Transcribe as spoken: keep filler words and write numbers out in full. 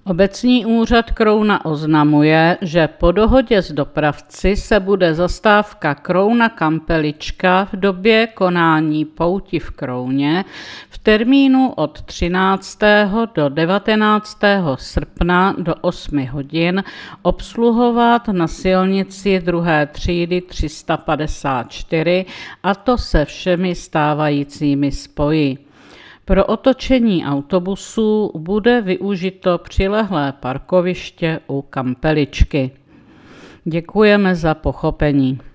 Obecní úřad Krouna oznamuje, že po dohodě s dopravci se bude zastávka Krouna-Kampelička v době konání pouti v Krouně v termínu od třináctého do devatenáctého srpna do osmi hodin obsluhovat na silnici druhé třídy tři sta padesát čtyři, a to se všemi stávajícími spoji. Pro otočení autobusů bude využito přilehlé parkoviště u Kampeličky. Děkujeme za pochopení.